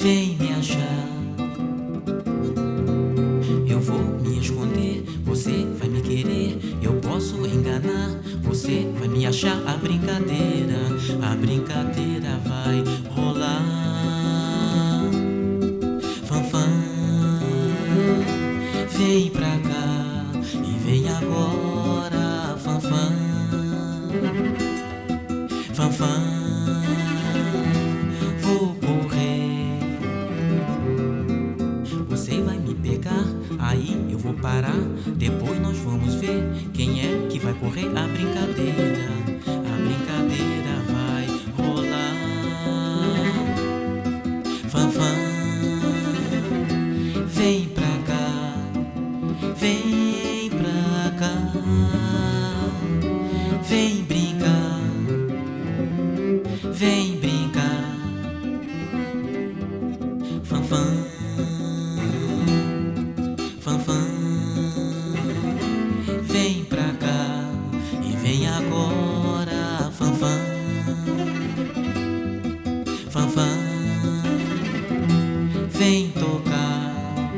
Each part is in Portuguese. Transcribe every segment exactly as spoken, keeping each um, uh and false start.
vem me achar. Eu vou me esconder, você vai me querer. Eu posso enganar, você vai me achar. A brincadeira, a brincadeira vai rolar. Fanfã, vem pra cá e vem agora. Fanfã, fanfã, vou correr. Você vai me pegar, aí eu vou parar. Depois nós vamos ver quem é que vai correr. A brincadeira, a brincadeira vai rolar. Fanfã, vem pra cá, vem pra cá, vem brincar, vem brincar. Fanfã, fanfã, vem pra cá e vem agora. Fanfã, fanfã, vem tocar.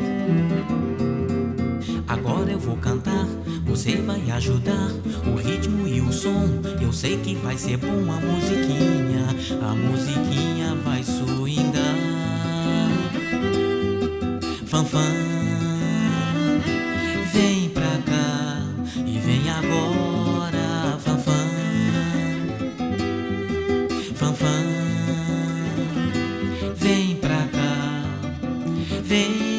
Agora eu vou cantar, você vai ajudar. O ritmo e o som, eu sei que vai ser bom. A musiquinha, a musiquinha vai swingar. Fanfã, vem pra cá e vem agora. Fanfã, fanfã, vem pra cá, vem.